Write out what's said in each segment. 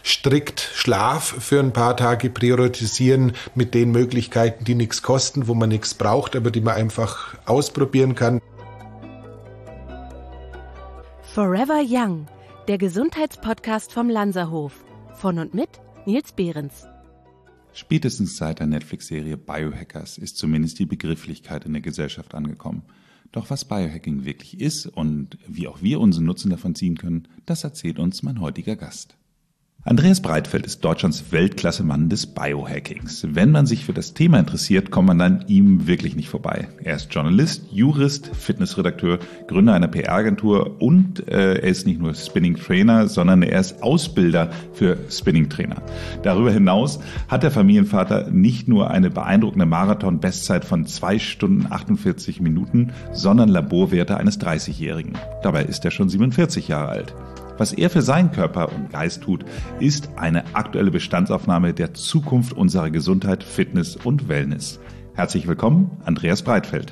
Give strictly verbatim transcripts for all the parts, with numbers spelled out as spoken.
strikt Schlaf für ein paar Tage priorisieren mit den Möglichkeiten, die nichts kosten, wo man nichts braucht, aber die man einfach ausprobieren kann. Forever Young, der Gesundheitspodcast vom Lanzerhof. Von und mit Nils Behrens. Spätestens seit der Netflix-Serie Biohackers ist zumindest die Begrifflichkeit in der Gesellschaft angekommen. Doch was Biohacking wirklich ist und wie auch wir unseren Nutzen davon ziehen können, das erzählt uns mein heutiger Gast. Andreas Breitfeld ist Deutschlands Weltklasse-Mann des Biohackings. Wenn man sich für das Thema interessiert, kommt man an ihm wirklich nicht vorbei. Er ist Journalist, Jurist, Fitnessredakteur, Gründer einer P R-Agentur und äh, er ist nicht nur Spinning-Trainer, sondern er ist Ausbilder für Spinning-Trainer. Darüber hinaus hat der Familienvater nicht nur eine beeindruckende Marathon-Bestzeit von zwei Stunden achtundvierzig Minuten, sondern Laborwerte eines dreißigjährigen. Dabei ist er schon siebenundvierzig Jahre alt. Was er für seinen Körper und Geist tut, ist eine aktuelle Bestandsaufnahme der Zukunft unserer Gesundheit, Fitness und Wellness. Herzlich willkommen, Andreas Breitfeld.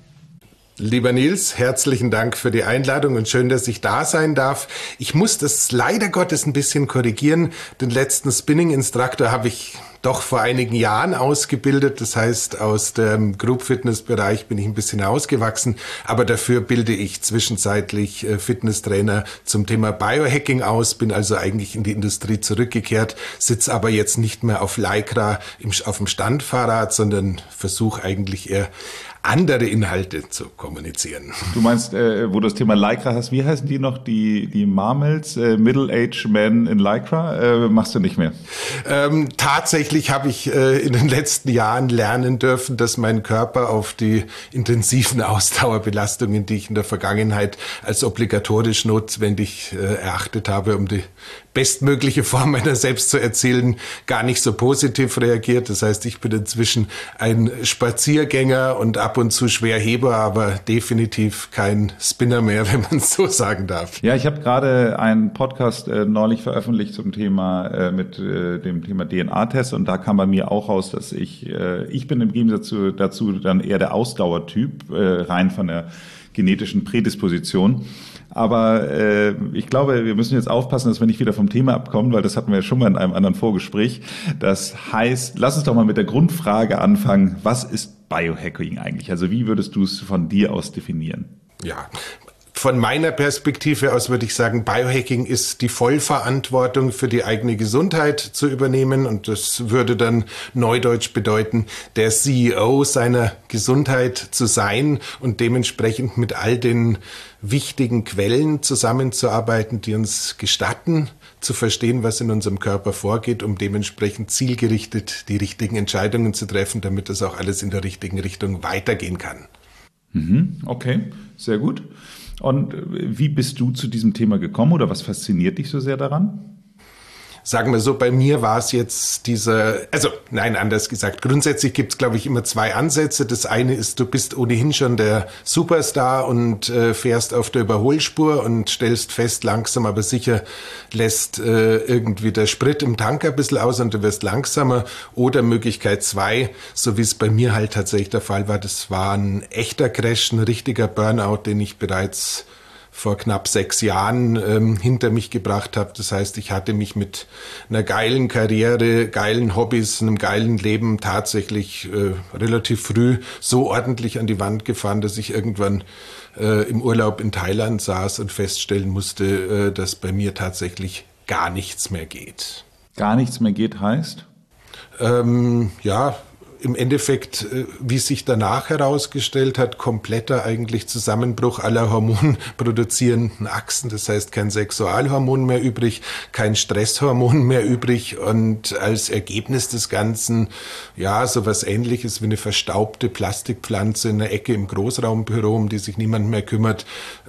Lieber Nils, herzlichen Dank für die Einladung und schön, dass ich da sein darf. Ich muss das leider Gottes ein bisschen korrigieren. Den letzten Spinning-Instruktor habe ich doch vor einigen Jahren ausgebildet. Das heißt, aus dem Group-Fitness-Bereich bin ich ein bisschen ausgewachsen. Aber dafür bilde ich zwischenzeitlich Fitnesstrainer zum Thema Biohacking aus. Bin also eigentlich in die Industrie zurückgekehrt, sitze aber jetzt nicht mehr auf Lycra auf dem Standfahrrad, sondern versuche eigentlich eher andere Inhalte zu kommunizieren. Du meinst, äh, wo du das Thema Lycra hast, wie heißen die noch? Die, die Marmels, äh, Middle-Aged Men in Lycra? Äh, machst du nicht mehr? Ähm, tatsächlich habe ich äh, in den letzten Jahren lernen dürfen, dass mein Körper auf die intensiven Ausdauerbelastungen, die ich in der Vergangenheit als obligatorisch notwendig äh, erachtet habe, um die bestmögliche Form meiner selbst zu erzielen, gar nicht so positiv reagiert. Das heißt, ich bin inzwischen ein Spaziergänger und ab und zu Schwerheber, aber definitiv kein Spinner mehr, wenn man es so sagen darf. Ja, ich habe gerade einen Podcast äh, neulich veröffentlicht zum Thema äh, mit äh, dem Thema D N A-Test und da kam bei mir auch raus, dass ich äh, ich bin im Gegensatz dazu, dazu dann eher der Ausdauertyp, äh, rein von der genetischen Prädisposition. Aber äh, ich glaube, wir müssen jetzt aufpassen, dass wir nicht wieder vom Thema abkommen, weil das hatten wir ja schon mal in einem anderen Vorgespräch. Das heißt, lass uns doch mal mit der Grundfrage anfangen. Was ist Biohacking eigentlich? Also wie würdest du es von dir aus definieren? Ja, von meiner Perspektive aus würde ich sagen, Biohacking ist die Vollverantwortung für die eigene Gesundheit zu übernehmen. Und das würde dann neudeutsch bedeuten, der C E O seiner Gesundheit zu sein und dementsprechend mit all den wichtigen Quellen zusammenzuarbeiten, die uns gestatten, zu verstehen, was in unserem Körper vorgeht, um dementsprechend zielgerichtet die richtigen Entscheidungen zu treffen, damit das auch alles in der richtigen Richtung weitergehen kann. Mhm, okay, sehr gut. Und wie bist du zu diesem Thema gekommen oder was fasziniert dich so sehr daran? Sagen wir so, bei mir war es jetzt dieser, also nein, anders gesagt, grundsätzlich gibt es, glaube ich, immer zwei Ansätze. Das eine ist, du bist ohnehin schon der Superstar und äh, fährst auf der Überholspur und stellst fest, langsam aber sicher lässt äh, irgendwie der Sprit im Tank ein bisschen aus und du wirst langsamer. Oder Möglichkeit zwei, so wie es bei mir halt tatsächlich der Fall war, das war ein echter Crash, ein richtiger Burnout, den ich bereits vor knapp sechs Jahren ähm, hinter mich gebracht habe. Das heißt, ich hatte mich mit einer geilen Karriere, geilen Hobbys, einem geilen Leben tatsächlich äh, relativ früh so ordentlich an die Wand gefahren, dass ich irgendwann äh, im Urlaub in Thailand saß und feststellen musste, äh, dass bei mir tatsächlich gar nichts mehr geht. Gar nichts mehr geht heißt? Ähm, ja, im Endeffekt, wie sich danach herausgestellt hat, kompletter eigentlich Zusammenbruch aller hormonproduzierenden Achsen. Das heißt, kein Sexualhormon mehr übrig, kein Stresshormon mehr übrig und als Ergebnis des Ganzen, ja, sowas Ähnliches wie eine verstaubte Plastikpflanze in der Ecke im Großraumbüro, um die sich niemand mehr kümmert.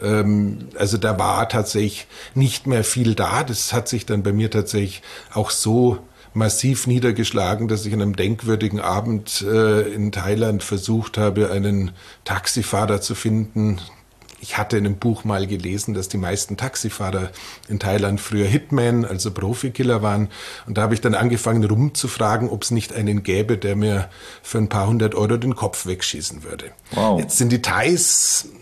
Also da war tatsächlich nicht mehr viel da. Das hat sich dann bei mir tatsächlich auch so massiv niedergeschlagen, dass ich an einem denkwürdigen Abend äh, in Thailand versucht habe, einen Taxifahrer zu finden. Ich hatte in einem Buch mal gelesen, dass die meisten Taxifahrer in Thailand früher Hitman, also Profikiller waren. Und da habe ich dann angefangen rumzufragen, ob es nicht einen gäbe, der mir für ein paar hundert Euro den Kopf wegschießen würde. Wow. Jetzt sind die Thais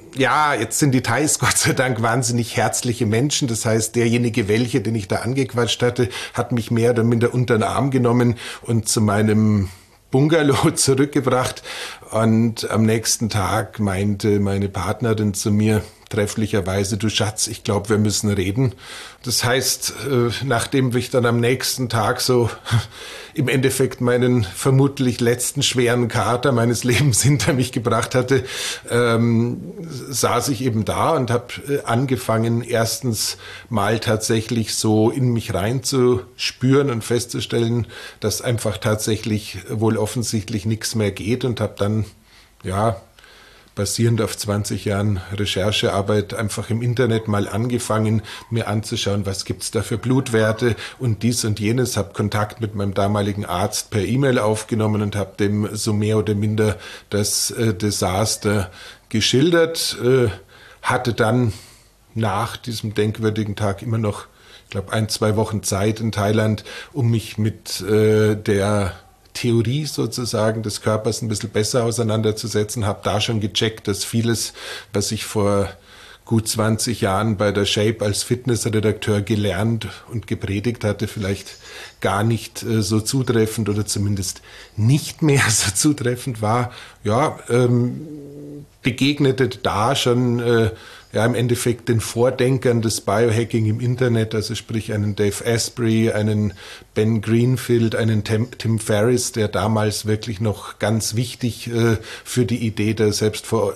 ja, jetzt sind die Thais Gott sei Dank wahnsinnig herzliche Menschen. Das heißt, derjenige welche, den ich da angequatscht hatte, hat mich mehr oder minder unter den Arm genommen und zu meinem Bungalow zurückgebracht. Und am nächsten Tag meinte meine Partnerin zu mir trefflicherweise, du Schatz, ich glaube, wir müssen reden. Das heißt, nachdem ich dann am nächsten Tag so im Endeffekt meinen vermutlich letzten schweren Kater meines Lebens hinter mich gebracht hatte, ähm, saß ich eben da und habe angefangen, erstens mal tatsächlich so in mich reinzuspüren und festzustellen, dass einfach tatsächlich wohl offensichtlich nichts mehr geht, und habe dann, ja, basierend auf zwanzig Jahren Recherchearbeit einfach im Internet mal angefangen, mir anzuschauen, was gibt's da für Blutwerte und dies und jenes. Habe Kontakt mit meinem damaligen Arzt per E-Mail aufgenommen und habe dem so mehr oder minder das äh, Desaster geschildert. Äh, hatte dann nach diesem denkwürdigen Tag immer noch, ich glaube, ein, zwei Wochen Zeit in Thailand, um mich mit äh, der Theorie sozusagen des Körpers ein bisschen besser auseinanderzusetzen, habe da schon gecheckt, dass vieles, was ich vor gut zwanzig Jahren bei der Shape als Fitnessredakteur gelernt und gepredigt hatte, vielleicht gar nicht äh, so zutreffend oder zumindest nicht mehr so zutreffend war. Ja, ähm, begegnete da schon äh, ja im Endeffekt den Vordenkern des Biohacking im Internet, also sprich einen Dave Asprey, einen Ben Greenfield, einen Tim, Tim Ferriss, der damals wirklich noch ganz wichtig äh, für die Idee der Selbstver-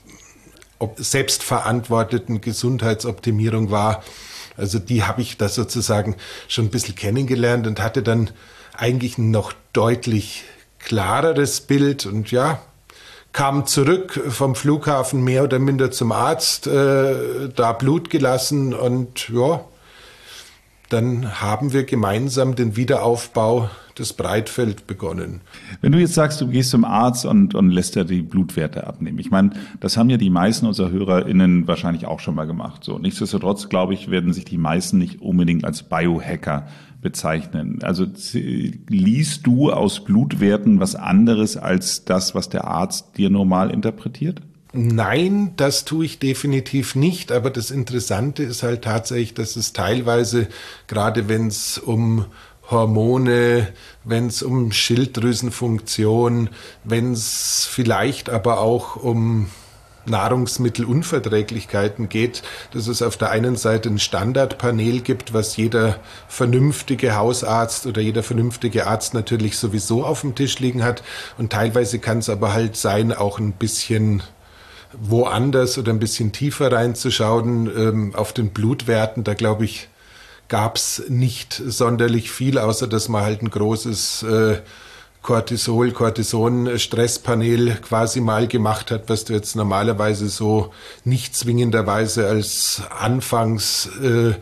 ob, selbstverantworteten Gesundheitsoptimierung war. Also die habe ich da sozusagen schon ein bisschen kennengelernt und hatte dann eigentlich ein noch deutlich klareres Bild und ja, kam zurück vom Flughafen mehr oder minder zum Arzt, äh, da Blut gelassen und ja, dann haben wir gemeinsam den Wiederaufbau des Breitfeld begonnen. Wenn du jetzt sagst, du gehst zum Arzt und, und lässt dir die Blutwerte abnehmen. Ich meine, das haben ja die meisten unserer HörerInnen wahrscheinlich auch schon mal gemacht. So, nichtsdestotrotz, glaube ich, werden sich die meisten nicht unbedingt als Biohacker bezeichnen. Also liest du aus Blutwerten was anderes als das, was der Arzt dir normal interpretiert? Nein, das tue ich definitiv nicht. Aber das Interessante ist halt tatsächlich, dass es teilweise, gerade wenn es um Hormone, wenn es um Schilddrüsenfunktion, wenn es vielleicht aber auch um Nahrungsmittelunverträglichkeiten geht, dass es auf der einen Seite ein Standardpanel gibt, was jeder vernünftige Hausarzt oder jeder vernünftige Arzt natürlich sowieso auf dem Tisch liegen hat. Und teilweise kann es aber halt sein, auch ein bisschen woanders oder ein bisschen tiefer reinzuschauen. Ähm, auf den Blutwerten, da glaube ich, gab es nicht sonderlich viel, außer dass man halt ein großes äh, Cortisol, Cortison-Stresspanel quasi mal gemacht hat, was du jetzt normalerweise so nicht zwingenderweise als Anfangs äh,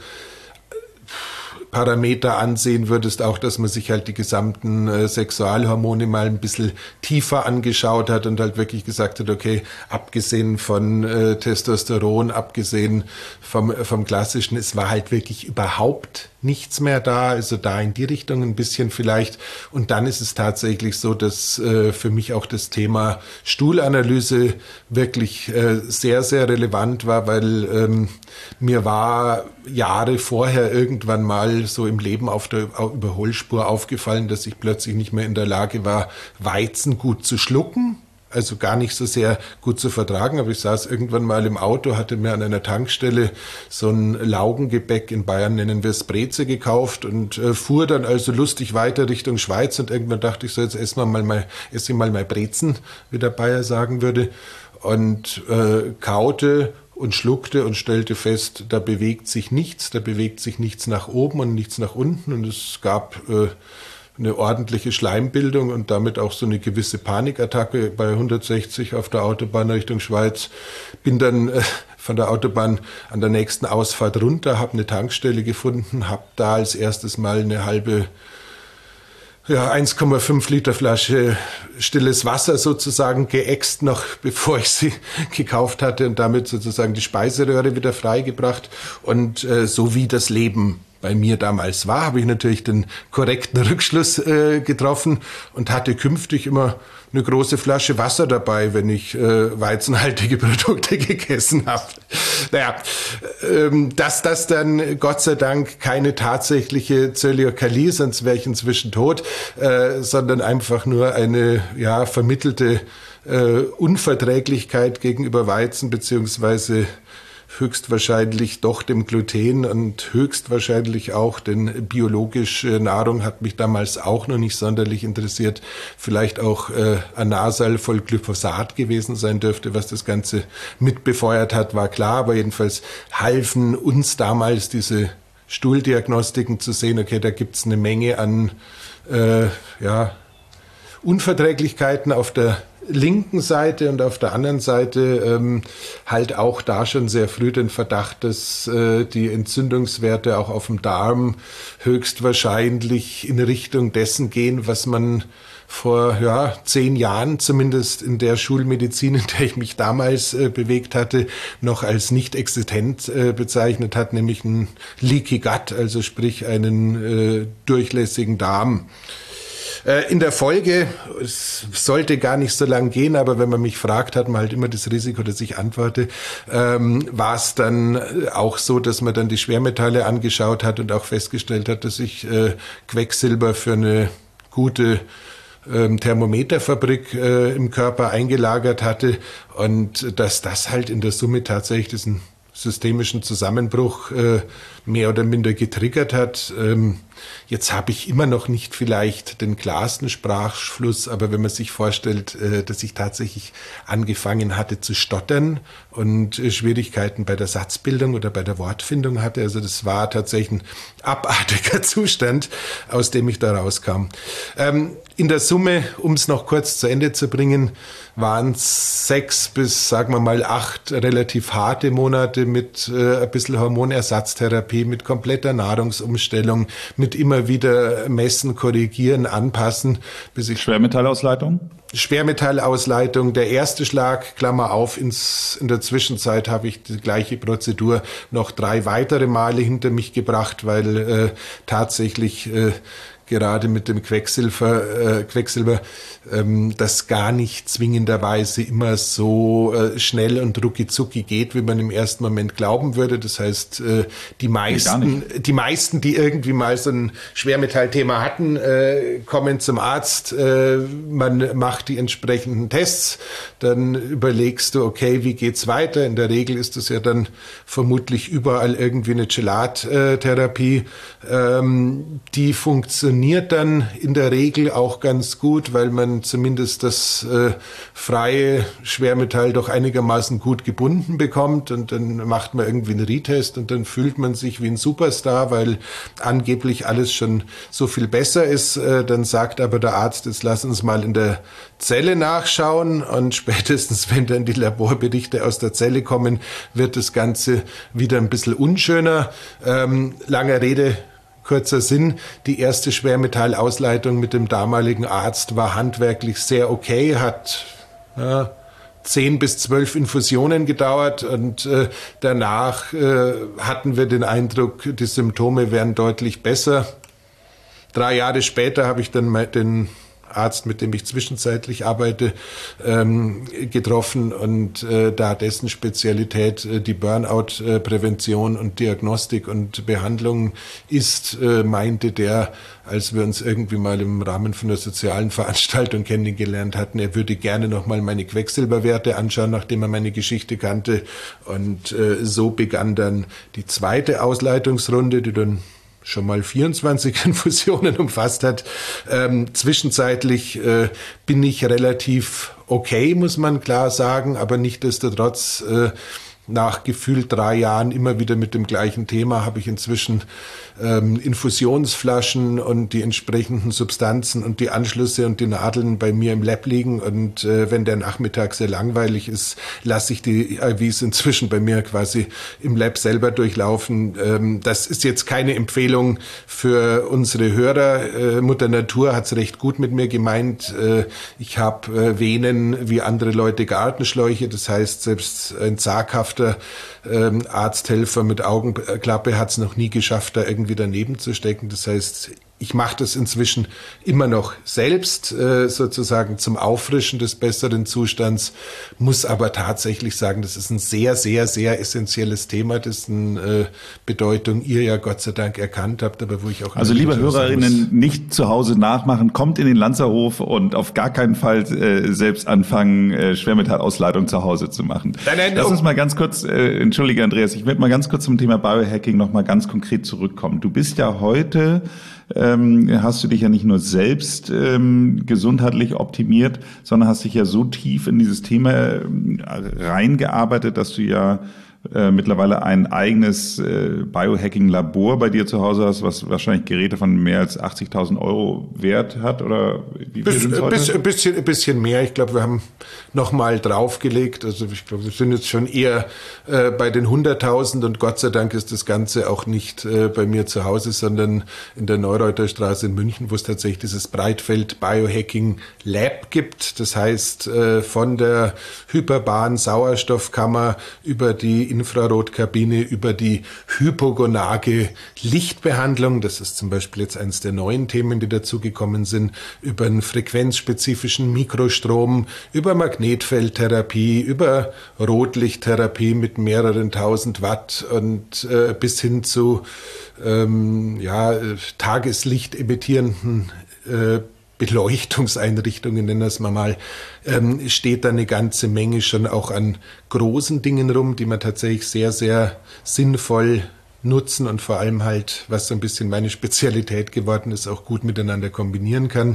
Parameter ansehen würdest, auch dass man sich halt die gesamten äh, Sexualhormone mal ein bisschen tiefer angeschaut hat und halt wirklich gesagt hat, okay, abgesehen von äh, Testosteron, abgesehen vom, vom klassischen, es war halt wirklich überhaupt nichts mehr da, also da in die Richtung ein bisschen vielleicht. Und dann ist es tatsächlich so, dass äh, für mich auch das Thema Stuhlanalyse wirklich äh, sehr, sehr relevant war, weil ähm, mir war Jahre vorher irgendwann mal so im Leben auf der Überholspur aufgefallen, dass ich plötzlich nicht mehr in der Lage war, Weizen gut zu schlucken. Also gar nicht so sehr gut zu vertragen, aber ich saß irgendwann mal im Auto, hatte mir an einer Tankstelle so ein Laugengebäck, in Bayern nennen wir es Breze, gekauft und äh, fuhr dann also lustig weiter Richtung Schweiz und irgendwann dachte ich so, jetzt essen wir mal mal, essen wir mal mal Brezen, wie der Bayer sagen würde, und äh, kaute und schluckte und stellte fest, da bewegt sich nichts, da bewegt sich nichts nach oben und nichts nach unten und es gab äh, eine ordentliche Schleimbildung und damit auch so eine gewisse Panikattacke bei hundertsechzig auf der Autobahn Richtung Schweiz. Bin dann äh, von der Autobahn an der nächsten Ausfahrt runter, habe eine Tankstelle gefunden, habe da als erstes mal eine halbe ja, eins Komma fünf Liter Flasche stilles Wasser sozusagen geäxt, noch bevor ich sie gekauft hatte und damit sozusagen die Speiseröhre wieder freigebracht und äh, so wie das Leben bei mir damals war, habe ich natürlich den korrekten Rückschluss äh, getroffen und hatte künftig immer eine große Flasche Wasser dabei, wenn ich äh, weizenhaltige Produkte gegessen habe. Naja, ähm, dass das dann Gott sei Dank keine tatsächliche Zöliakalie, sonst wäre ich inzwischen tot, äh, sondern einfach nur eine ja vermittelte äh, Unverträglichkeit gegenüber Weizen beziehungsweise höchstwahrscheinlich doch dem Gluten und höchstwahrscheinlich auch, denn biologische Nahrung hat mich damals auch noch nicht sonderlich interessiert. Vielleicht auch äh, ein Nasal voll Glyphosat gewesen sein dürfte, was das Ganze mitbefeuert hat, war klar. Aber jedenfalls halfen uns damals diese Stuhldiagnostiken zu sehen, okay, da gibt's eine Menge an äh, ja, Unverträglichkeiten auf der linken Seite und auf der anderen Seite ähm, halt auch da schon sehr früh den Verdacht, dass äh, die Entzündungswerte auch auf dem Darm höchstwahrscheinlich in Richtung dessen gehen, was man vor ja, zehn Jahren, zumindest in der Schulmedizin, in der ich mich damals äh, bewegt hatte, noch als nicht existent äh, bezeichnet hat, nämlich ein Leaky Gut, also sprich einen äh, durchlässigen Darm. In der Folge, es sollte gar nicht so lang gehen, aber wenn man mich fragt, hat man halt immer das Risiko, dass ich antworte, ähm, war es dann auch so, dass man dann die Schwermetalle angeschaut hat und auch festgestellt hat, dass ich äh, Quecksilber für eine gute ähm, Thermometerfabrik äh, im Körper eingelagert hatte und dass das halt in der Summe tatsächlich diesen systemischen Zusammenbruch äh, mehr oder minder getriggert hat. Ähm, jetzt habe ich immer noch nicht vielleicht den klarsten Sprachfluss, aber wenn man sich vorstellt, äh, dass ich tatsächlich angefangen hatte zu stottern und äh, Schwierigkeiten bei der Satzbildung oder bei der Wortfindung hatte, also das war tatsächlich ein abartiger Zustand, aus dem ich da rauskam. Ähm, in der Summe, um es noch kurz zu Ende zu bringen, waren es sechs bis, sagen wir mal, acht relativ harte Monate mit äh, ein bisschen Hormonersatztherapie, mit kompletter Nahrungsumstellung, mit immer wieder messen, korrigieren, anpassen, bis ich... Schwermetallausleitung? Schwermetallausleitung, der erste Schlag, Klammer auf, ins, in der Zwischenzeit habe ich die gleiche Prozedur noch drei weitere Male hinter mich gebracht, weil äh, tatsächlich... Äh, gerade mit dem Quecksilber, äh, Quecksilber ähm, das gar nicht zwingenderweise immer so äh, schnell und rucki-zucki geht, wie man im ersten Moment glauben würde. Das heißt, äh, die meisten, die meisten, die irgendwie mal so ein Schwermetallthema hatten, äh, kommen zum Arzt, äh, man macht die entsprechenden Tests, dann überlegst du, okay, wie geht's weiter? In der Regel ist das ja dann vermutlich überall irgendwie eine Gelattherapie, ähm, die funktioniert dann in der Regel auch ganz gut, weil man zumindest das äh, freie Schwermetall doch einigermaßen gut gebunden bekommt und dann macht man irgendwie einen Retest und dann fühlt man sich wie ein Superstar, weil angeblich alles schon so viel besser ist. Äh, dann sagt aber der Arzt, jetzt lass uns mal in der Zelle nachschauen und spätestens, wenn dann die Laborberichte aus der Zelle kommen, wird das Ganze wieder ein bisschen unschöner. Ähm, langer Rede, kurzer Sinn, die erste Schwermetallausleitung mit dem damaligen Arzt war handwerklich sehr okay, hat ja, zehn bis zwölf Infusionen gedauert und äh, danach äh, hatten wir den Eindruck, die Symptome wären deutlich besser. Drei Jahre später habe ich dann mal den Arzt, mit dem ich zwischenzeitlich arbeite, ähm, getroffen und äh, da dessen Spezialität äh, die Burnout-Prävention und Diagnostik und Behandlung ist, äh, meinte der, als wir uns irgendwie mal im Rahmen von einer sozialen Veranstaltung kennengelernt hatten, er würde gerne noch mal meine Quecksilberwerte anschauen, nachdem er meine Geschichte kannte. Und äh, so begann dann die zweite Ausleitungsrunde, die dann schon mal vierundzwanzig Infusionen umfasst hat. Ähm, zwischenzeitlich äh, bin ich relativ okay, muss man klar sagen, aber nichtsdestotrotz äh, nach gefühlt drei Jahren immer wieder mit dem gleichen Thema habe ich inzwischen ähm, Infusionsflaschen und die entsprechenden Substanzen und die Anschlüsse und die Nadeln bei mir im Lab liegen und äh, wenn der Nachmittag sehr langweilig ist, lasse ich die I Vs inzwischen bei mir quasi im Lab selber durchlaufen. Ähm, das ist jetzt keine Empfehlung für unsere Hörer. Äh, Mutter Natur hat es recht gut mit mir gemeint. Äh, ich habe äh, Venen wie andere Leute Gartenschläuche, das heißt selbst ein zaghafter der ähm, Arzthelfer mit Augenklappe hat es noch nie geschafft, da irgendwie daneben zu stecken. Das heißt, ich mache das inzwischen immer noch selbst, äh, sozusagen zum Auffrischen des besseren Zustands, muss aber tatsächlich sagen, das ist ein sehr, sehr, sehr essentielles Thema, dessen äh, Bedeutung ihr ja Gott sei Dank erkannt habt, aber wo ich auch... Also liebe Hörerinnen, nicht zu Hause nachmachen, kommt in den Lanzerhof und auf gar keinen Fall äh, selbst anfangen, äh, Schwermetallausleitung zu Hause zu machen. Nein, nein, Lass um uns mal ganz kurz, äh, entschuldige Andreas, ich möchte mal ganz kurz zum Thema Biohacking noch mal ganz konkret zurückkommen. Du bist ja heute... Ähm, hast du dich ja nicht nur selbst ähm, gesundheitlich optimiert, sondern hast dich ja so tief in dieses Thema äh, reingearbeitet, dass du ja äh, mittlerweile ein eigenes äh, Biohacking-Labor bei dir zu Hause hast, was wahrscheinlich Geräte von mehr als achtzigtausend Euro wert hat, oder wie viel sind es heute? Ein bisschen, ein bisschen mehr. Ich glaube, wir haben nochmal draufgelegt. Also ich glaube, wir sind jetzt schon eher äh, bei den hunderttausend und Gott sei Dank ist das Ganze auch nicht äh, bei mir zu Hause, sondern in der Neureuter Straße in München, wo es tatsächlich dieses Breitfeld Biohacking Lab gibt. Das heißt, äh, von der hyperbaren Sauerstoffkammer über die Infrarotkabine, über die hypogonage Lichtbehandlung, das ist zum Beispiel jetzt eines der neuen Themen, die dazugekommen sind, über einen frequenzspezifischen Mikrostrom, über Magnetfeldtherapie, über Rotlichttherapie mit mehreren tausend Watt und äh, bis hin zu ähm, ja, Tageslicht emittierenden äh, Beleuchtungseinrichtungen, nennen wir es mal, ähm, steht da eine ganze Menge schon auch an großen Dingen rum, die man tatsächlich sehr, sehr sinnvoll nutzen und vor allem halt, was so ein bisschen meine Spezialität geworden ist, auch gut miteinander kombinieren kann.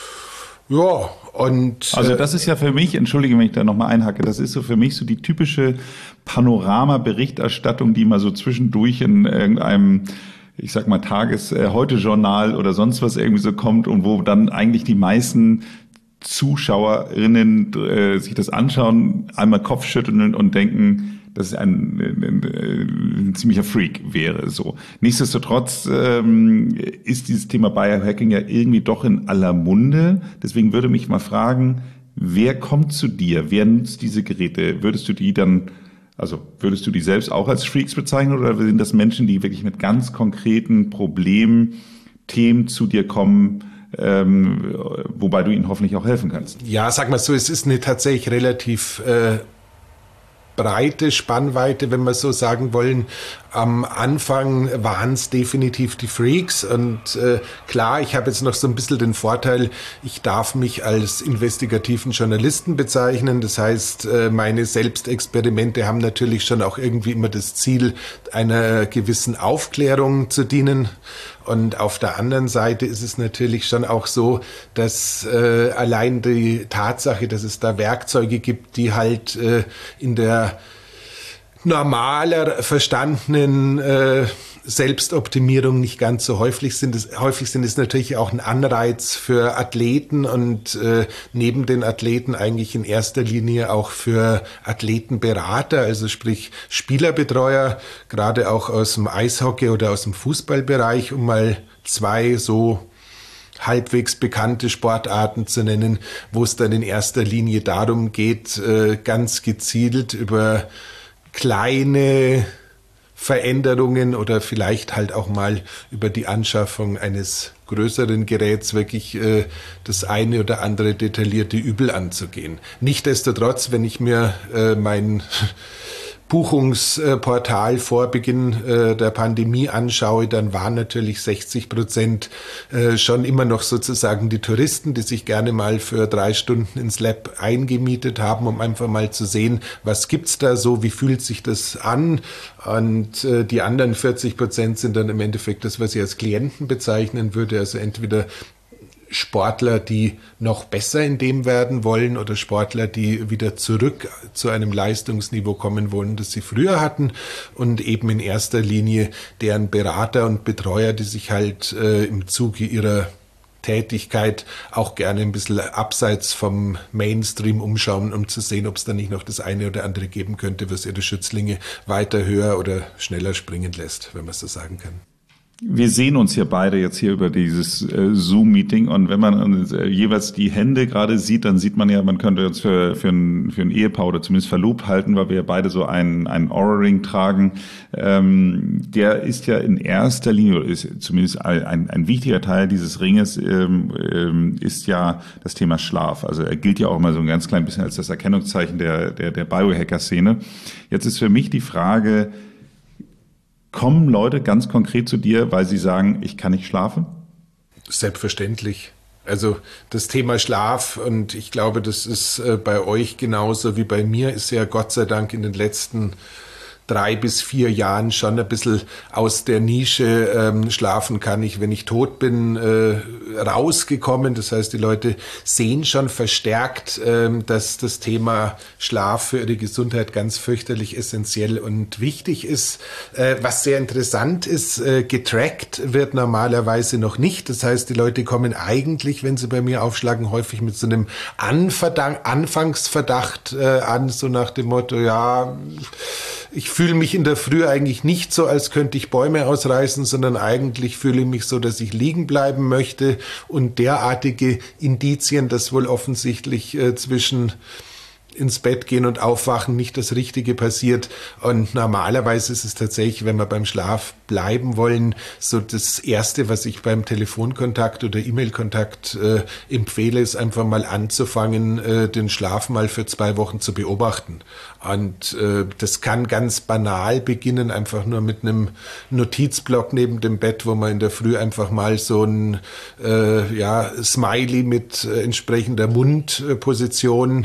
Ja, und... Also das ist ja für mich, entschuldige, wenn ich da nochmal einhacke, das ist so für mich so die typische Panorama-Berichterstattung, die mal so zwischendurch in irgendeinem, ich sag mal, Tages-Heute-Journal oder sonst was irgendwie so kommt und wo dann eigentlich die meisten Zuschauerinnen äh, sich das anschauen, einmal Kopfschütteln und denken, dass es ein, ein, ein, ein ziemlicher Freak wäre. So. Nichtsdestotrotz ähm, ist dieses Thema Biohacking ja irgendwie doch in aller Munde. Deswegen würde mich mal fragen, wer kommt zu dir? Wer nutzt diese Geräte? Würdest du die dann, also würdest du die selbst auch als Freaks bezeichnen oder sind das Menschen, die wirklich mit ganz konkreten Problemen, Themen zu dir kommen, ähm, wobei du ihnen hoffentlich auch helfen kannst? Ja, sag mal so, es ist eine tatsächlich relativ äh, breite Spannweite, wenn wir so sagen wollen. Am Anfang waren es definitiv die Freaks und äh, klar, ich habe jetzt noch so ein bisschen den Vorteil, ich darf mich als investigativen Journalisten bezeichnen. Das heißt, äh, meine Selbstexperimente haben natürlich schon auch irgendwie immer das Ziel, einer gewissen Aufklärung zu dienen. Und auf der anderen Seite ist es natürlich schon auch so, dass äh, allein die Tatsache, dass es da Werkzeuge gibt, die halt äh, in der normaler verstandenen äh, Selbstoptimierung nicht ganz so häufig sind. Es, häufig sind es natürlich auch ein Anreiz für Athleten und äh, neben den Athleten eigentlich in erster Linie auch für Athletenberater, also sprich Spielerbetreuer, gerade auch aus dem Eishockey oder aus dem Fußballbereich, um mal zwei so halbwegs bekannte Sportarten zu nennen, wo es dann in erster Linie darum geht, äh, ganz gezielt über kleine Veränderungen oder vielleicht halt auch mal über die Anschaffung eines größeren Geräts wirklich äh, das eine oder andere detaillierte Übel anzugehen. Nichtsdestotrotz, wenn ich mir äh, mein Buchungsportal vor Beginn äh, der Pandemie anschaue, dann waren natürlich sechzig Prozent äh, schon immer noch sozusagen die Touristen, die sich gerne mal für drei Stunden ins Lab eingemietet haben, um einfach mal zu sehen, was gibt's da so, wie fühlt sich das an? Und äh, die anderen vierzig Prozent sind dann im Endeffekt das, was ich als Klienten bezeichnen würde, also entweder Sportler, die noch besser in dem werden wollen oder Sportler, die wieder zurück zu einem Leistungsniveau kommen wollen, das sie früher hatten und eben in erster Linie deren Berater und Betreuer, die sich halt äh, im Zuge ihrer Tätigkeit auch gerne ein bisschen abseits vom Mainstream umschauen, um zu sehen, ob es da nicht noch das eine oder andere geben könnte, was ihre Schützlinge weiter höher oder schneller springen lässt, wenn man so sagen kann. Wir sehen uns hier beide jetzt hier über dieses äh, Zoom-Meeting und wenn man äh, jeweils die Hände gerade sieht, dann sieht man ja, man könnte uns für, für, ein, für ein Ehepaar oder zumindest verlobt halten, weil wir ja beide so einen, einen Aura-Ring tragen. Ähm, der ist ja in erster Linie, oder ist zumindest ein, ein wichtiger Teil dieses Ringes, ähm, ähm, ist ja das Thema Schlaf. Also er gilt ja auch mal so ein ganz klein bisschen als das Erkennungszeichen der, der, der Biohacker-Szene. Jetzt ist für mich die Frage, kommen Leute ganz konkret zu dir, weil sie sagen, ich kann nicht schlafen? Selbstverständlich. Also das Thema Schlaf, und ich glaube, das ist bei euch genauso wie bei mir, ist ja Gott sei Dank in den letzten drei bis vier Jahren schon ein bisschen aus der Nische ähm, schlafen kann ich, wenn ich tot bin, äh, rausgekommen. Das heißt, die Leute sehen schon verstärkt, ähm, dass das Thema Schlaf für ihre Gesundheit ganz fürchterlich essentiell und wichtig ist. Äh, was sehr interessant ist, äh, getrackt wird normalerweise noch nicht. Das heißt, die Leute kommen eigentlich, wenn sie bei mir aufschlagen, häufig mit so einem Anverdacht, Anfangsverdacht äh, an, so nach dem Motto, ja, ich fühle mich in der Früh eigentlich nicht so, als könnte ich Bäume ausreißen, sondern eigentlich fühle ich mich so, dass ich liegen bleiben möchte, und derartige Indizien, dass wohl offensichtlich äh, zwischen ins Bett gehen und aufwachen nicht das Richtige passiert. Und normalerweise ist es tatsächlich, wenn wir beim Schlaf bleiben wollen, so das Erste, was ich beim Telefonkontakt oder E-Mail-Kontakt äh, empfehle, ist einfach mal anzufangen, äh, den Schlaf mal für zwei Wochen zu beobachten. Und äh, das kann ganz banal beginnen, einfach nur mit einem Notizblock neben dem Bett, wo man in der Früh einfach mal so ein äh, ja, Smiley mit äh, entsprechender Mundposition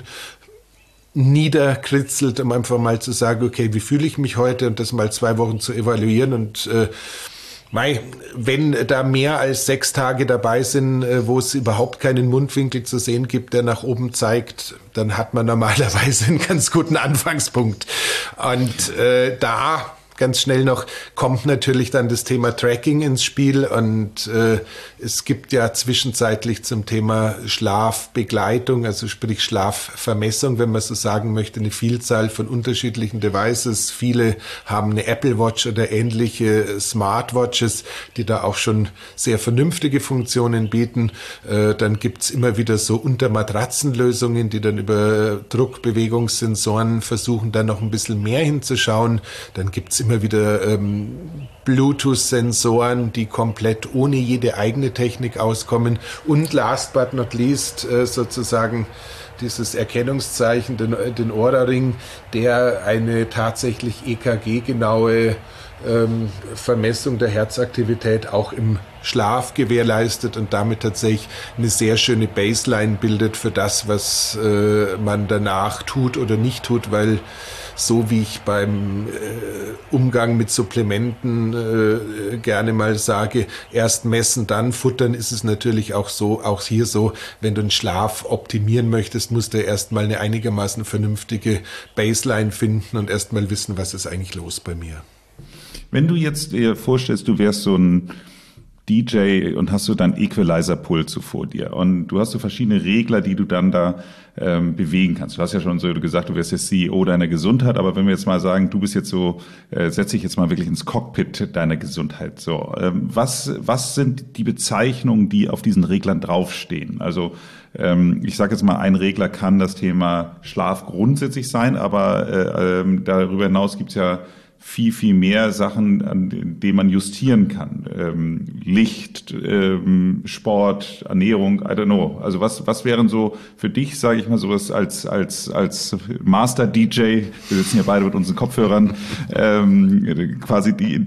niederkritzelt, um einfach mal zu sagen, okay, wie fühle ich mich heute, und das mal zwei Wochen zu evaluieren. Und äh, mei, wenn da mehr als sechs Tage dabei sind, äh, wo es überhaupt keinen Mundwinkel zu sehen gibt, der nach oben zeigt, dann hat man normalerweise einen ganz guten Anfangspunkt. Und äh, da ganz schnell noch kommt natürlich dann das Thema Tracking ins Spiel, und äh, es gibt ja zwischenzeitlich zum Thema Schlafbegleitung, also sprich Schlafvermessung, wenn man so sagen möchte, eine Vielzahl von unterschiedlichen Devices. Viele haben eine Apple Watch oder ähnliche Smartwatches, die da auch schon sehr vernünftige Funktionen bieten. Äh, dann gibt's immer wieder so Untermatratzenlösungen, die dann über Druckbewegungssensoren versuchen, da noch ein bisschen mehr hinzuschauen. Dann gibt's immer wieder ähm, Bluetooth-Sensoren, die komplett ohne jede eigene Technik auskommen. Und last but not least äh, sozusagen dieses Erkennungszeichen, den, den Aura-Ring, der eine tatsächlich E K G-genaue ähm, Vermessung der Herzaktivität auch im Schlaf gewährleistet und damit tatsächlich eine sehr schöne Baseline bildet für das, was äh, man danach tut oder nicht tut, weil so wie ich beim äh, Umgang mit Supplementen äh, gerne mal sage, erst messen, dann futtern, ist es natürlich auch so, auch hier so, wenn du den Schlaf optimieren möchtest, musst du erst mal eine einigermaßen vernünftige Baseline finden und erst mal wissen, was ist eigentlich los bei mir. Wenn du jetzt dir vorstellst, du wärst so ein D J und hast so dein Equalizer-Pult so vor dir und du hast so verschiedene Regler, die du dann da ähm, bewegen kannst. Du hast ja schon so gesagt, du wärst der C E O deiner Gesundheit, aber wenn wir jetzt mal sagen, du bist jetzt so, äh, setz dich jetzt mal wirklich ins Cockpit deiner Gesundheit. So, ähm, was was sind die Bezeichnungen, die auf diesen Reglern draufstehen? Also ähm, ich sage jetzt mal, ein Regler kann das Thema Schlaf grundsätzlich sein, aber äh, ähm, darüber hinaus gibt's ja viel, viel mehr Sachen, an denen man justieren kann. Ähm, Licht, ähm, Sport, Ernährung, I don't know. Also was, was wären so für dich, sage ich mal, sowas als, als, als Master-D J, wir sitzen ja beide mit unseren Kopfhörern, ähm, quasi die,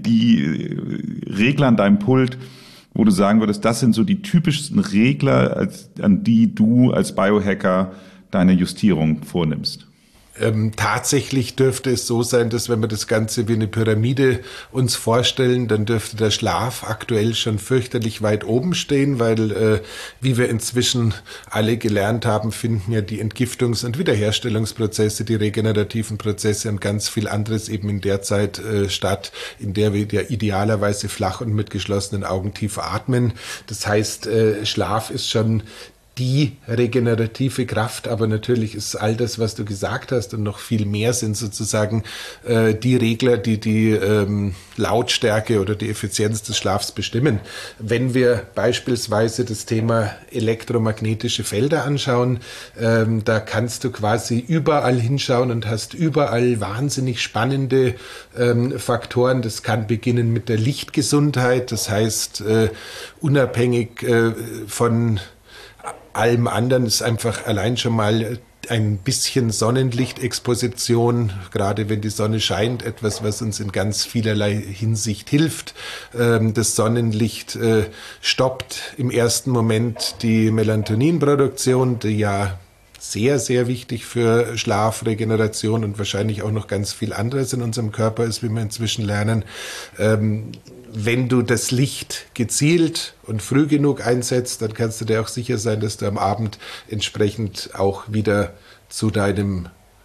die Regler an deinem Pult, wo du sagen würdest, das sind so die typischsten Regler, als, an die du als Biohacker deine Justierung vornimmst. Ähm, tatsächlich dürfte es so sein, dass wenn wir das Ganze wie eine Pyramide uns vorstellen, dann dürfte der Schlaf aktuell schon fürchterlich weit oben stehen, weil, äh, wie wir inzwischen alle gelernt haben, finden ja die Entgiftungs- und Wiederherstellungsprozesse, die regenerativen Prozesse und ganz viel anderes eben in der Zeit äh, statt, in der wir ja idealerweise flach und mit geschlossenen Augen tief atmen. Das heißt, äh, Schlaf ist schon die regenerative Kraft, aber natürlich ist all das, was du gesagt hast und noch viel mehr sind sozusagen äh, die Regler, die die ähm, Lautstärke oder die Effizienz des Schlafs bestimmen. Wenn wir beispielsweise das Thema elektromagnetische Felder anschauen, ähm, da kannst du quasi überall hinschauen und hast überall wahnsinnig spannende ähm, Faktoren. Das kann beginnen mit der Lichtgesundheit, das heißt äh, unabhängig äh, von allem anderen ist einfach allein schon mal ein bisschen Sonnenlichtexposition, gerade wenn die Sonne scheint, etwas, was uns in ganz vielerlei Hinsicht hilft. Das Sonnenlicht stoppt im ersten Moment die Melatoninproduktion, die ja sehr, sehr wichtig für Schlaf, Regeneration und wahrscheinlich auch noch ganz viel anderes in unserem Körper ist, wie wir inzwischen lernen. Wenn du das Licht gezielt und früh genug einsetzt, dann kannst du dir auch sicher sein, dass du am Abend entsprechend auch wieder zu deinem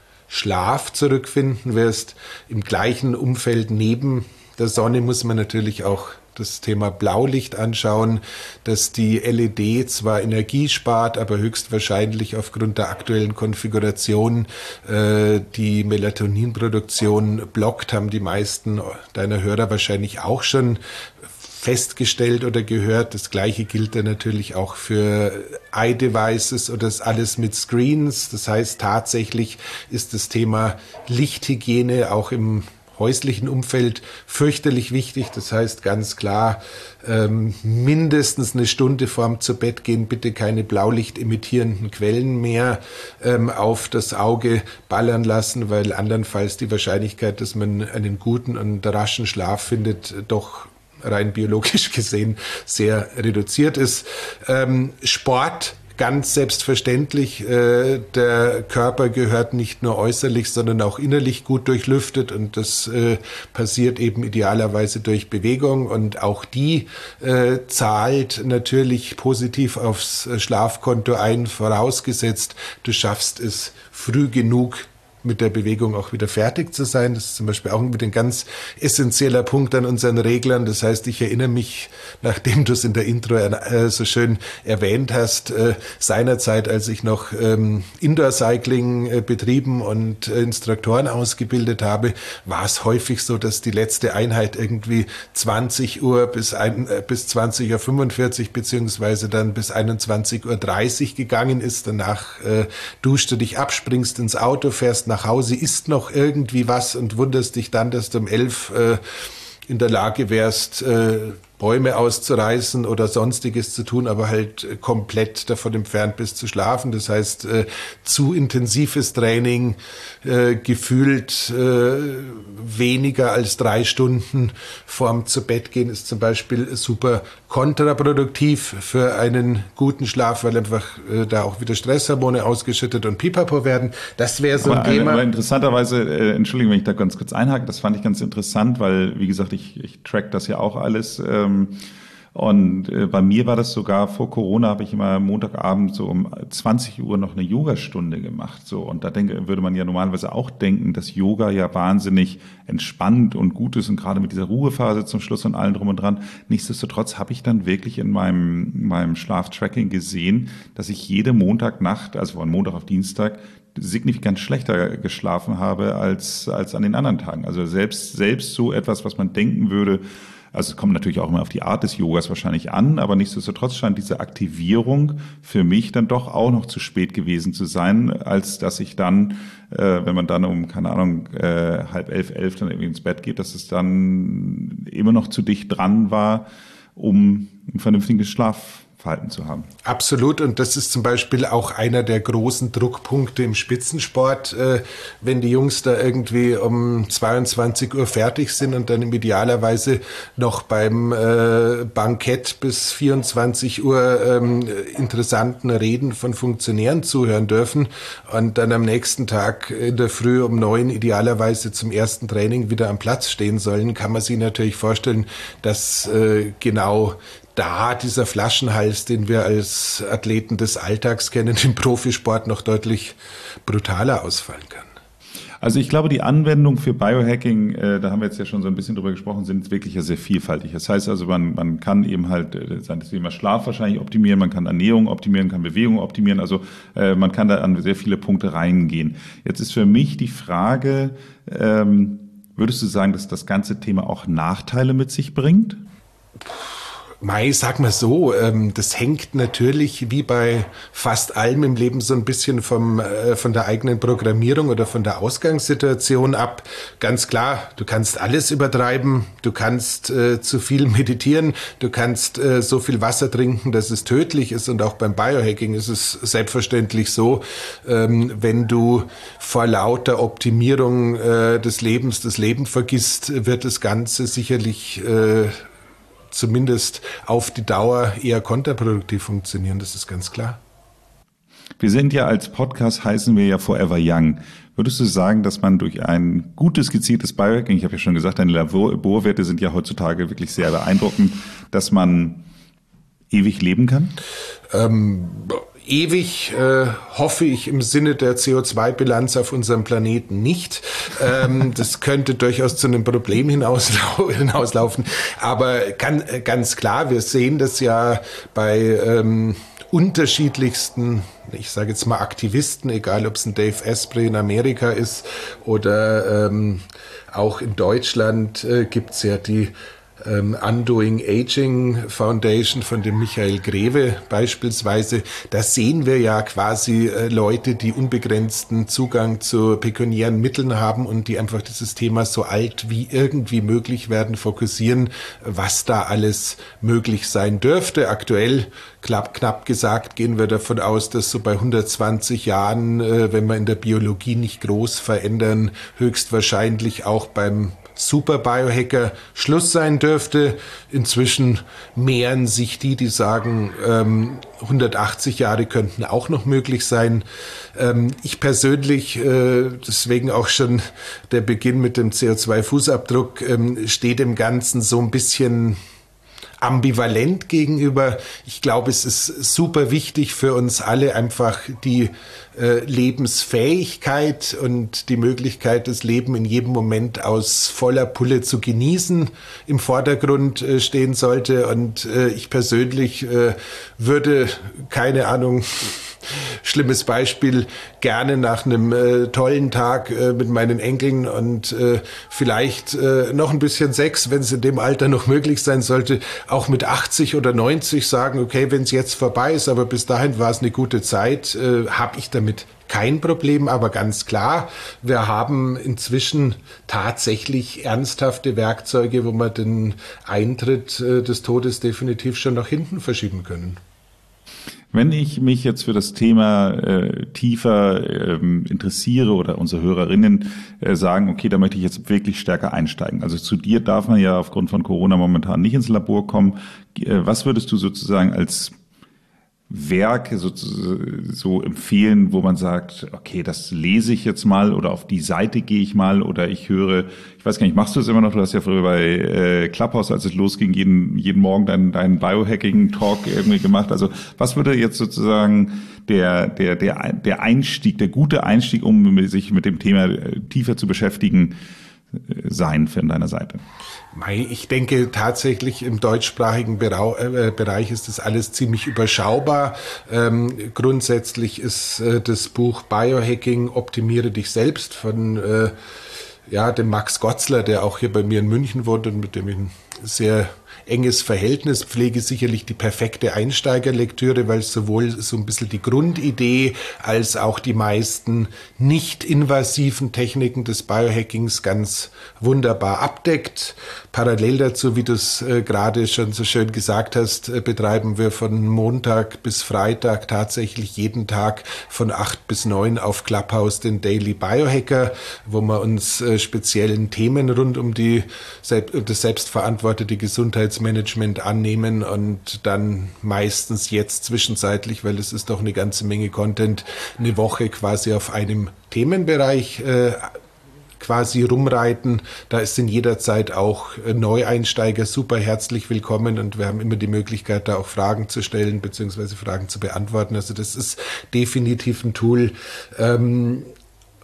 Schlaf zurückfinden wirst. Im gleichen Umfeld neben der Sonne muss man natürlich auch das Thema Blaulicht anschauen, dass die L E D zwar Energie spart, aber höchstwahrscheinlich aufgrund der aktuellen Konfiguration äh, die Melatoninproduktion blockt, haben die meisten deiner Hörer wahrscheinlich auch schon festgestellt oder gehört. Das Gleiche gilt dann natürlich auch für iDevices oder das alles mit Screens. Das heißt, tatsächlich ist das Thema Lichthygiene auch im häuslichen Umfeld fürchterlich wichtig. Das heißt ganz klar, ähm, mindestens eine Stunde vorm zu Bett gehen, bitte keine Blaulicht emittierenden Quellen mehr ähm, auf das Auge ballern lassen, weil andernfalls die Wahrscheinlichkeit, dass man einen guten und raschen Schlaf findet, doch rein biologisch gesehen sehr reduziert ist. Ähm, Sport, ganz selbstverständlich, äh, der Körper gehört nicht nur äußerlich, sondern auch innerlich gut durchlüftet und das äh, passiert eben idealerweise durch Bewegung und auch die äh, zahlt natürlich positiv aufs Schlafkonto ein, vorausgesetzt, du schaffst es früh genug mit der Bewegung auch wieder fertig zu sein. Das ist zum Beispiel auch mit ein ganz essentieller Punkt an unseren Reglern. Das heißt, ich erinnere mich, nachdem du es in der Intro äh, so schön erwähnt hast, äh, seinerzeit, als ich noch ähm, Indoor-Cycling äh, betrieben und äh, Instruktoren ausgebildet habe, war es häufig so, dass die letzte Einheit irgendwie zwanzig Uhr bis, ein, äh, bis zwanzig Uhr fünfundvierzig beziehungsweise dann bis einundzwanzig Uhr dreißig gegangen ist. Danach äh, duschst du dich ab, springst ins Auto, fährst nach nach Hause, isst noch irgendwie was und wunderst dich dann, dass du um elf äh, in der Lage wärst, äh, Bäume auszureißen oder Sonstiges zu tun, aber halt äh, komplett davon entfernt bist zu schlafen. Das heißt, äh, zu intensives Training, äh, gefühlt äh, weniger als drei Stunden vorm zu Bett gehen ist zum Beispiel super kontraproduktiv für einen guten Schlaf, weil einfach äh, da auch wieder Stresshormone ausgeschüttet und Pipapo werden. Das wäre so ein aber, Thema. Aber interessanterweise, äh, Entschuldigung, wenn ich da ganz kurz einhake, das fand ich ganz interessant, weil, wie gesagt, ich, ich track das ja auch alles. Ähm, Und äh, bei mir war das sogar vor Corona, habe ich immer Montagabend so um zwanzig Uhr noch eine Yogastunde gemacht. So, und da denke, würde man ja normalerweise auch denken, dass Yoga ja wahnsinnig entspannt und gut ist und gerade mit dieser Ruhephase zum Schluss und allem drum und dran. Nichtsdestotrotz habe ich dann wirklich in meinem, meinem Schlaftracking gesehen, dass ich jede Montagnacht, also von Montag auf Dienstag, signifikant schlechter geschlafen habe als, als an den anderen Tagen. Also selbst, selbst so etwas, was man denken würde, also es kommt natürlich auch immer auf die Art des Yogas wahrscheinlich an, aber nichtsdestotrotz scheint diese Aktivierung für mich dann doch auch noch zu spät gewesen zu sein, als dass ich dann, äh, wenn man dann um, keine Ahnung, äh, halb elf, elf dann irgendwie ins Bett geht, dass es dann immer noch zu dicht dran war, um ein vernünftiges Schlaf Verhalten zu haben. Absolut, und das ist zum Beispiel auch einer der großen Druckpunkte im Spitzensport, äh, wenn die Jungs da irgendwie um zweiundzwanzig Uhr fertig sind und dann idealerweise noch beim äh, Bankett bis vierundzwanzig Uhr ähm, interessanten Reden von Funktionären zuhören dürfen und dann am nächsten Tag in der Früh um neun idealerweise zum ersten Training wieder am Platz stehen sollen, kann man sich natürlich vorstellen, dass äh, genau da dieser Flaschenhals, den wir als Athleten des Alltags kennen, im Profisport noch deutlich brutaler ausfallen kann. Also ich glaube, die Anwendung für Biohacking, äh, da haben wir jetzt ja schon so ein bisschen drüber gesprochen, sind wirklich ja sehr vielfältig. Das heißt also, man, man kann eben halt äh, sein Thema Schlaf wahrscheinlich optimieren, man kann Ernährung optimieren, kann Bewegung optimieren. Also äh, man kann da an sehr viele Punkte reingehen. Jetzt ist für mich die Frage, ähm, würdest du sagen, dass das ganze Thema auch Nachteile mit sich bringt? Mei, sag mal so, ähm, das hängt natürlich wie bei fast allem im Leben so ein bisschen vom, äh, von der eigenen Programmierung oder von der Ausgangssituation ab. Ganz klar, du kannst alles übertreiben, du kannst äh, zu viel meditieren, du kannst äh, so viel Wasser trinken, dass es tödlich ist, und auch beim Biohacking ist es selbstverständlich so, ähm, wenn du vor lauter Optimierung äh, des Lebens das Leben vergisst, wird das Ganze sicherlich äh, zumindest auf die Dauer eher kontraproduktiv funktionieren, das ist ganz klar. Wir sind ja als Podcast, heißen wir ja Forever Young. Würdest du sagen, dass man durch ein gutes, gezieltes Biohacking, ich habe ja schon gesagt, deine Laborwerte sind ja heutzutage wirklich sehr beeindruckend, dass man ewig leben kann? Ähm, Ewig äh, hoffe ich im Sinne der C O zwei Bilanz auf unserem Planeten nicht. Ähm, das könnte durchaus zu einem Problem hinauslau- hinauslaufen. Aber kann, ganz klar, wir sehen das ja bei ähm, unterschiedlichsten, ich sage jetzt mal Aktivisten, egal ob es ein Dave Asprey in Amerika ist oder ähm, auch in Deutschland äh, gibt es ja die Ähm, Undoing Aging Foundation von dem Michael Greve beispielsweise. Da sehen wir ja quasi äh, Leute, die unbegrenzten Zugang zu pekuniären Mitteln haben und die einfach dieses Thema so alt wie irgendwie möglich werden fokussieren, was da alles möglich sein dürfte. Aktuell, knapp, knapp gesagt, gehen wir davon aus, dass so bei hundertzwanzig Jahren, äh, wenn wir in der Biologie nicht groß verändern, höchstwahrscheinlich auch beim Super Biohacker Schluss sein dürfte. Inzwischen mehren sich die, die sagen, ähm, hundertachtzig Jahre könnten auch noch möglich sein. Ähm, ich persönlich, äh, deswegen auch schon der Beginn mit dem C O zwei Fußabdruck, ähm, steht dem Ganzen so ein bisschen ambivalent gegenüber. Ich glaube, es ist super wichtig für uns alle, einfach die äh, Lebensfähigkeit und die Möglichkeit, das Leben in jedem Moment aus voller Pulle zu genießen, im Vordergrund äh, stehen sollte. Und äh, ich persönlich äh, würde, keine Ahnung, schlimmes Beispiel, gerne nach einem äh, tollen Tag äh, mit meinen Enkeln und äh, vielleicht äh, noch ein bisschen Sex, wenn es in dem Alter noch möglich sein sollte, auch mit achtzig oder neunzig sagen, okay, wenn es jetzt vorbei ist, aber bis dahin war es eine gute Zeit, äh, habe ich damit kein Problem, aber ganz klar, wir haben inzwischen tatsächlich ernsthafte Werkzeuge, wo wir den Eintritt äh, des Todes definitiv schon nach hinten verschieben können. Wenn ich mich jetzt für das Thema äh, tiefer ähm, interessiere oder unsere Hörerinnen äh, sagen, okay, da möchte ich jetzt wirklich stärker einsteigen. Also zu dir darf man ja aufgrund von Corona momentan nicht ins Labor kommen. Äh, was würdest du sozusagen als Werk so, so empfehlen, wo man sagt, okay, das lese ich jetzt mal oder auf die Seite gehe ich mal oder ich höre, ich weiß gar nicht, machst du es immer noch? Du hast ja früher bei äh, Clubhouse, als es losging, jeden, jeden Morgen deinen, deinen Biohacking-Talk irgendwie gemacht. Also was würde jetzt sozusagen der, der, der, der Einstieg, der gute Einstieg, um sich mit dem Thema tiefer zu beschäftigen, sein von deiner Seite? Ich denke tatsächlich im deutschsprachigen Bereich ist das alles ziemlich überschaubar. Ähm, grundsätzlich ist äh, das Buch Biohacking, Optimiere dich selbst von äh, ja, dem Max Gotzler, der auch hier bei mir in München wohnt und mit dem ich ein sehr enges Verhältnis pflege, sicherlich die perfekte Einsteigerlektüre, weil es sowohl so ein bisschen die Grundidee als auch die meisten nicht invasiven Techniken des Biohackings ganz wunderbar abdeckt. Parallel dazu, wie du es äh, gerade schon so schön gesagt hast, äh, betreiben wir von Montag bis Freitag tatsächlich jeden Tag von acht bis neun auf Clubhouse den Daily Biohacker, wo wir uns äh, speziellen Themen rund um die das selbstverantwortete Gesundheitsmanagement annehmen und dann meistens jetzt zwischenzeitlich, weil es ist doch eine ganze Menge Content, eine Woche quasi auf einem Themenbereich äh, quasi rumreiten. Da sind jederzeit auch Neueinsteiger super herzlich willkommen und wir haben immer die Möglichkeit, da auch Fragen zu stellen bzw. Fragen zu beantworten. Also das ist definitiv ein Tool, ähm,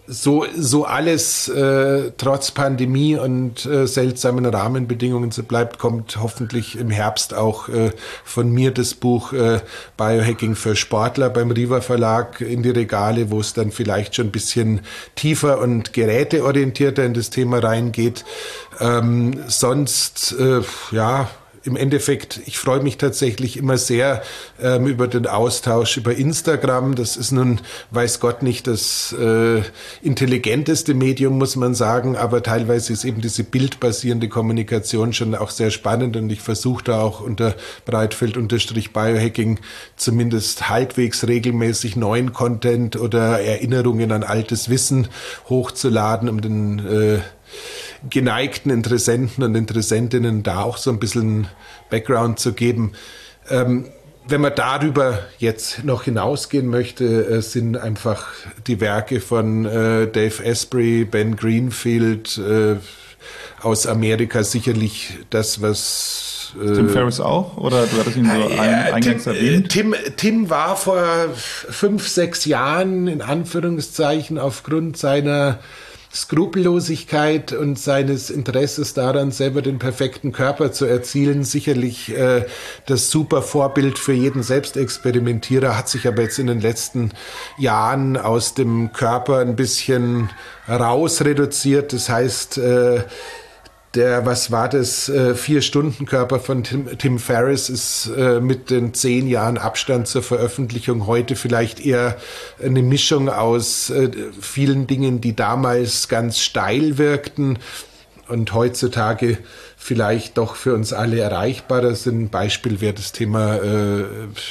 so, so alles äh, trotz Pandemie und äh, seltsamen Rahmenbedingungen so bleibt, kommt hoffentlich im Herbst auch äh, von mir das Buch äh, Biohacking für Sportler beim Riva Verlag in die Regale, wo es dann vielleicht schon ein bisschen tiefer und geräteorientierter in das Thema reingeht. Ähm, sonst, äh, ja, im Endeffekt, ich freue mich tatsächlich immer sehr ähm, über den Austausch über Instagram. Das ist nun, weiß Gott, nicht das äh, intelligenteste Medium, muss man sagen, aber teilweise ist eben diese bildbasierende Kommunikation schon auch sehr spannend und ich versuche da auch unter Breitfeld-Biohacking zumindest halbwegs regelmäßig neuen Content oder Erinnerungen an altes Wissen hochzuladen, um den äh, geneigten Interessenten und Interessentinnen da auch so ein bisschen Background zu geben. Ähm, wenn man darüber jetzt noch hinausgehen möchte, äh, sind einfach die Werke von äh, Dave Asprey, Ben Greenfield äh, aus Amerika sicherlich das, was äh, Tim Ferriss auch? Oder du hattest ihn so äh, ein, eingangs Tim, erwähnt? Tim, Tim war vor fünf, sechs Jahren in Anführungszeichen aufgrund seiner Skrupellosigkeit und seines Interesses daran, selber den perfekten Körper zu erzielen, sicherlich äh, das super Vorbild für jeden Selbstexperimentierer, hat sich aber jetzt in den letzten Jahren aus dem Körper ein bisschen raus reduziert. Das heißt, äh, der, was war das, äh, Vier-Stunden-Körper von Tim, Tim Ferriss ist äh, mit den zehn Jahren Abstand zur Veröffentlichung heute vielleicht eher eine Mischung aus äh, vielen Dingen, die damals ganz steil wirkten und heutzutage vielleicht doch für uns alle erreichbarer sind. Ein Beispiel wäre das Thema äh,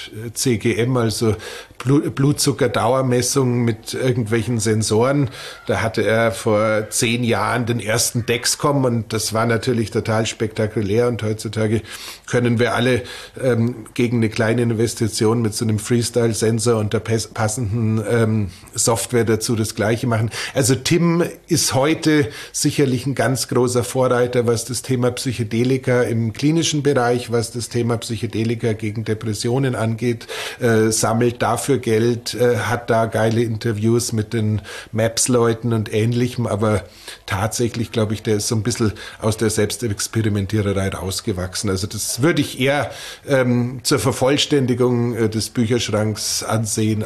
C G M, also Blut, Blutzuckerdauermessung mit irgendwelchen Sensoren. Da hatte er vor zehn Jahren den ersten Dexcom und das war natürlich total spektakulär und heutzutage können wir alle ähm, gegen eine kleine Investition mit so einem Freestyle-Sensor und der passenden ähm, Software dazu das Gleiche machen. Also Tim ist heute sicherlich ein ganz großer Vorreiter, was das Thema Psychedelika im klinischen Bereich, was das Thema Psychedelika gegen Depressionen angeht, äh, sammelt dafür Geld, äh, hat da geile Interviews mit den Maps-Leuten und Ähnlichem, aber tatsächlich, glaube ich, der ist so ein bisschen aus der Selbstexperimentiererei rausgewachsen. Also das würde ich eher ähm, zur Vervollständigung äh, des Bücherschranks ansehen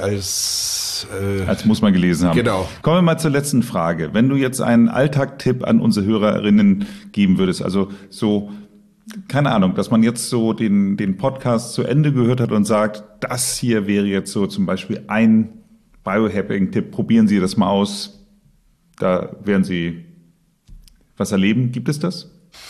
als äh, als muss man gelesen haben. Genau. Kommen wir mal zur letzten Frage. Wenn du jetzt einen Alltagstipp an unsere Hörerinnen geben würdest, also so, keine Ahnung, dass man jetzt so den, den Podcast zu Ende gehört hat und sagt, das hier wäre jetzt so zum Beispiel ein Biohacking-Tipp, probieren Sie das mal aus, da werden Sie was erleben. Gibt es das?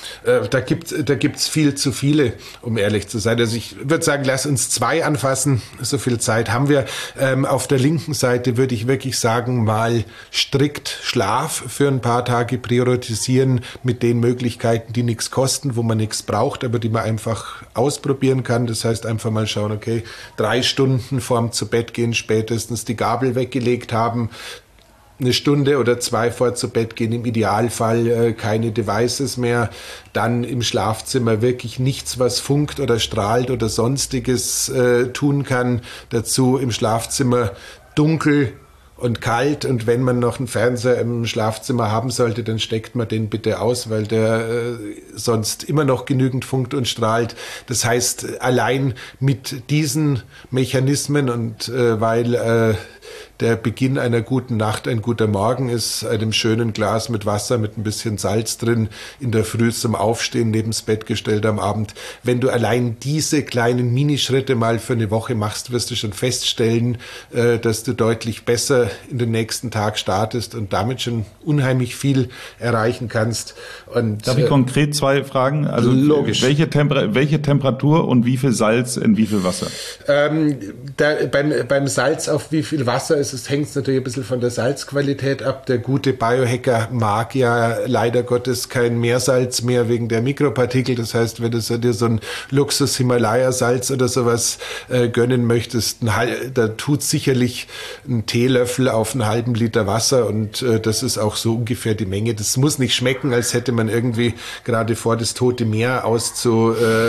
Da gibt da gibt's viel zu viele, um ehrlich zu sein. Also ich würde sagen, lass uns zwei anfassen. So viel Zeit haben wir. Ähm, auf der linken Seite würde ich wirklich sagen, mal strikt Schlaf für ein paar Tage priorisieren mit den Möglichkeiten, die nichts kosten, wo man nichts braucht, aber die man einfach ausprobieren kann. Das heißt, einfach mal schauen, okay, drei Stunden vorm zu Bett gehen spätestens die Gabel weggelegt haben, eine Stunde oder zwei vor zu Bett gehen, im Idealfall äh, keine Devices mehr, dann im Schlafzimmer wirklich nichts, was funkt oder strahlt oder sonstiges äh, tun kann. Dazu im Schlafzimmer dunkel und kalt und wenn man noch einen Fernseher im Schlafzimmer haben sollte, dann steckt man den bitte aus, weil der äh, sonst immer noch genügend funkt und strahlt. Das heißt, allein mit diesen Mechanismen und äh, weil äh, der Beginn einer guten Nacht ein guter Morgen ist, einem schönen Glas mit Wasser mit ein bisschen Salz drin, in der Früh zum Aufstehen neben's Bett gestellt am Abend. Wenn du allein diese kleinen Minischritte mal für eine Woche machst, wirst du schon feststellen, äh, dass du deutlich besser in den nächsten Tag startest und damit schon unheimlich viel erreichen kannst. Und, Darf ich konkret zwei Fragen? Also logisch. Welche, Temper- welche Temperatur und wie viel Salz in wie viel Wasser? Ähm, da, beim, beim Salz auf wie viel Wasser ist es, hängt es natürlich ein bisschen von der Salzqualität ab. Der gute Biohacker mag ja leider Gottes kein Meersalz mehr wegen der Mikropartikel. Das heißt, wenn du dir so ein Luxus-Himalaya-Salz oder sowas äh, gönnen möchtest, ein, da tut sicherlich ein Teelöffel auf einen halben Liter Wasser und äh, das ist auch so ungefähr die Menge. Das muss nicht schmecken, als hätte man irgendwie gerade vor, das Tote Meer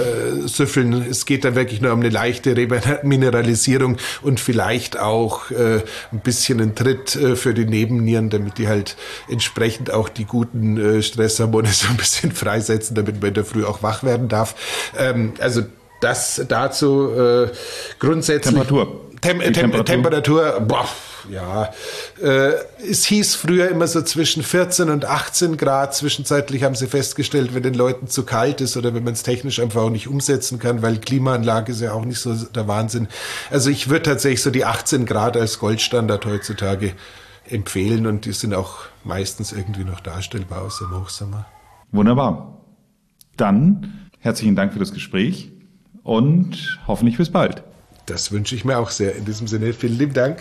auszusüffeln. Es geht da wirklich nur um eine leichte Remineralisierung und vielleicht auch äh, äh, ein bisschen einen Tritt äh, für die Nebennieren, damit die halt entsprechend auch die guten äh, Stresshormone so ein bisschen freisetzen, damit man in der Früh auch wach werden darf. Ähm, also das dazu äh, grundsätzlich. Temperatur. Tem- Tem- Temperatur, Temperatur boah, ja. Äh, es hieß früher immer so zwischen vierzehn und achtzehn Grad. Zwischenzeitlich haben sie festgestellt, wenn den Leuten zu kalt ist oder wenn man es technisch einfach auch nicht umsetzen kann, weil Klimaanlage ist ja auch nicht so der Wahnsinn. Also ich würde tatsächlich so die achtzehn Grad als Goldstandard heutzutage empfehlen und die sind auch meistens irgendwie noch darstellbar aus dem Hochsommer. Wunderbar. Dann herzlichen Dank für das Gespräch und hoffentlich bis bald. Das wünsche ich mir auch sehr. In diesem Sinne, vielen lieben Dank.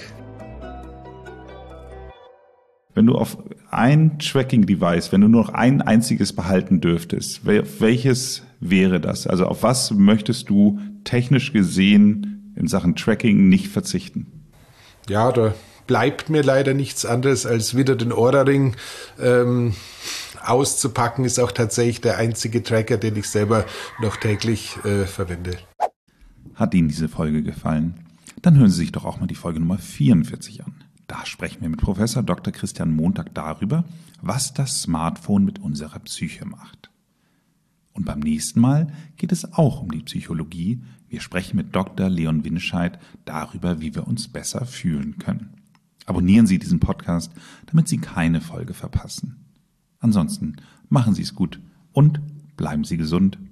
Wenn du auf ein Tracking-Device, wenn du nur noch ein einziges behalten dürftest, welches wäre das? Also auf was möchtest du technisch gesehen in Sachen Tracking nicht verzichten? Ja, da bleibt mir leider nichts anderes, als wieder den Oura-Ring ähm, auszupacken. Ist auch tatsächlich der einzige Tracker, den ich selber noch täglich äh, verwende. Hat Ihnen diese Folge gefallen? Dann hören Sie sich doch auch mal die Folge Nummer vierundvierzig an. Da sprechen wir mit Professor Doktor Christian Montag darüber, was das Smartphone mit unserer Psyche macht. Und beim nächsten Mal geht es auch um die Psychologie. Wir sprechen mit Doktor Leon Winscheid darüber, wie wir uns besser fühlen können. Abonnieren Sie diesen Podcast, damit Sie keine Folge verpassen. Ansonsten machen Sie es gut und bleiben Sie gesund.